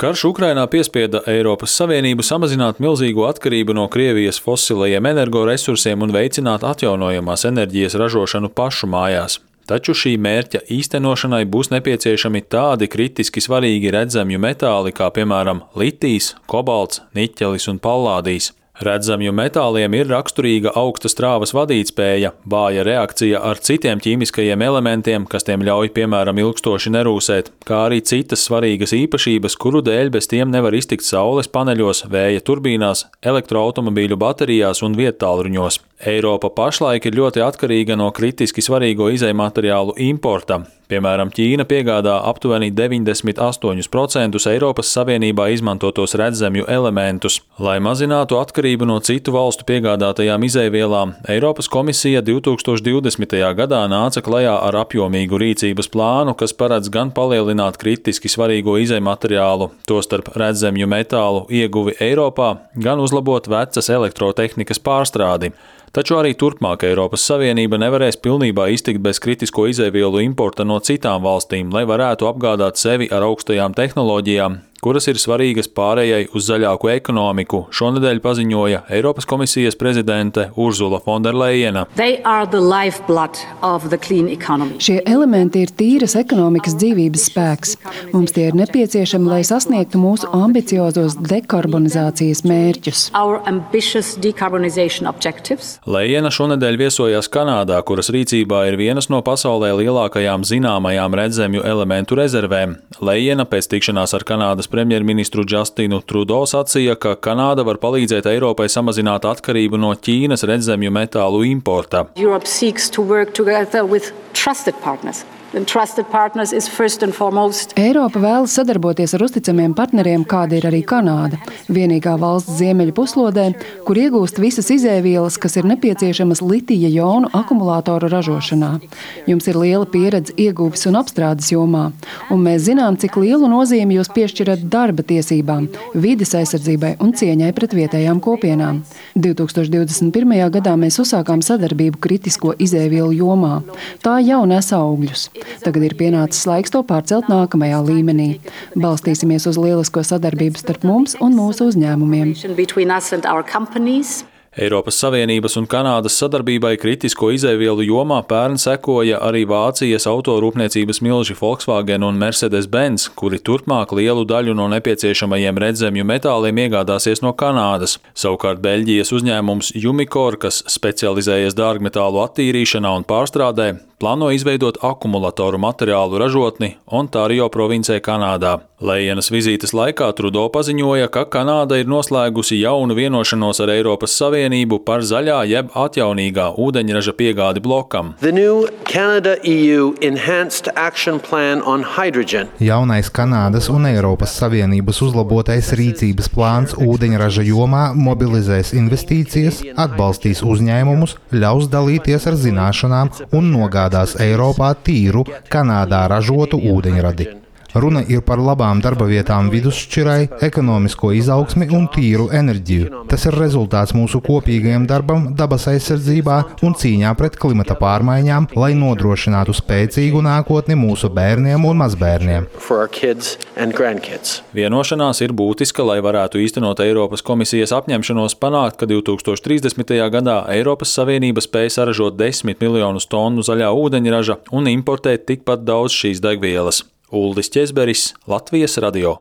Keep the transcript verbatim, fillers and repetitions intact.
Karš Ukrainā piespieda Eiropas Savienību samazināt milzīgo atkarību no Krievijas fosilajiem energoresursiem un veicināt atjaunojamās enerģijas ražošanu pašu mājās. Taču šī mērķa īstenošanai būs nepieciešami tādi kritiski svarīgi redzamju metāli, kā piemēram litijs, kobalts, niķelis un pallādijs. Redzamju metāliem ir raksturīga augsta strāvas vadītspēja, vāja reakcija ar citiem ķīmiskajiem elementiem, kas tiem ļauj, piemēram, ilgstoši nerūsēt, kā arī citas svarīgas īpašības, kuru dēļ bez tiem nevar iztikt saules paneļos, vēja turbīnās, elektroautomobīļu baterijās un viedtālruņos. Eiropa pašlaik ir ļoti atkarīga no kritiski svarīgo izejmateriālu importa. Piemēram, Ķīna piegādā aptuveni deviņdesmit astoņus procentus Eiropas Savienībā izmantotos redzamju elementus. Lai mazinātu atkarību no citu valstu piegādātajām izejvielām, Eiropas komisija divtūkstoš divdesmitajā gadā nāca klajā ar apjomīgu rīcības plānu, kas paredz gan palielināt kritiski svarīgo izejmateriālu, tostarp redzamju metālu ieguvi Eiropā, gan uzlabot vecas elektrotehnikas pārstrādi. Taču arī turpmāk Eiropas Savienība nevarēs pilnībā iztikt bez kritisko izejvielu importa no citām valstīm, lai varētu apgādāt sevi ar augstajām tehnoloģijām, kuras ir svarīgas pārējai uz zaļāku ekonomiku, šonedēļ paziņoja Eiropas komisijas prezidente Urzula Fonderlejena. Šie elementi ir tīras ekonomikas dzīvības spēks. Mums tie ir nepieciešami, lai sasniegtu mūsu ambiciozos dekarbonizācijas mērķus. Lejena šonedēļ viesojās Kanādā, kuras rīcībā ir vienas no pasaulē lielākajām zināmajām redzamju elementu rezervēm. Lejena pēc tikšanās ar Kanādas premjerministru Justinu Trudeau sacīja, ka Kanāda var palīdzēt Eiropai samazināt atkarību no Ķīnas redzamju metālu importa. Eiropa vēlas sadarboties ar uzticamiem partneriem, kāda ir arī Kanāda, vienīgā valsts ziemeļu puslodē, kur iegūst visas izēvielas, kas ir nepieciešamas litija jonu akumulātoru ražošanā. Jums ir liela pieredze ieguves un apstrādes jomā, un mēs zinām, cik lielu nozīmi jūs piešķirat darba tiesībām, vides aizsardzībai un cieņai pret vietējām kopienām. divtūkstoš divdesmit pirmajā gadā mēs uzsākām sadarbību kritisko izēvielu jomā. Tā jau nes augļus. Tagad ir pienācis laiks to pārcelt nākamajā līmenī. Balstīsimies uz lielisko sadarbību starp mums un mūsu uzņēmumiem. Eiropas Savienības un Kanādas sadarbībai kritisko izēvielu jomā pērn sekoja arī Vācijas autorūpniecības milži Volkswagen un Mercedes-Benz, kuri turpmāk lielu daļu no nepieciešamajiem redzamju metāliem iegādāsies no Kanādas. Savukārt Beļģijas uzņēmums Umicore, kas specializējas dārgmetālu attīrīšanā un pārstrādē, plāno izveidot akumulatoru materiālu ražotni Ontārio provincē Kanādā. Lejenas vizītes laikā Trudeau paziņoja, ka Kanāda ir noslēgusi jaunu vienošanos ar Eiropas Savienību par zaļā jeb atjaunīgā ūdeņraža piegādi blokam. Jaunais Kanādas un Eiropas Savienības uzlabotais rīcības plāns ūdeņraža jomā mobilizēs investīcijas, atbalstīs uzņēmumus, ļaus dalīties ar zināšanām un nogādās Eiropā tīru, Kanādā ražotu ūdeņradi. Runa ir par labām darba vietām vidusšķirai, ekonomisko izaugsmi un tīru enerģiju. Tas ir rezultāts mūsu kopīgajam darbam dabas aizsardzībā un cīņā pret klimata pārmaiņām, lai nodrošinātu spēcīgu nākotni mūsu bērniem un mazbērniem. Vienošanās ir būtiska, lai varētu īstenot Eiropas komisijas apņemšanos panākt, ka divtūkstoš trīsdesmitajā gadā Eiropas Savienība spēj saražot desmit miljonus tonu zaļā ūdeņraža un importēt tikpat daudz šīs degvielas. Uldis Ķezberis, Latvijas radio.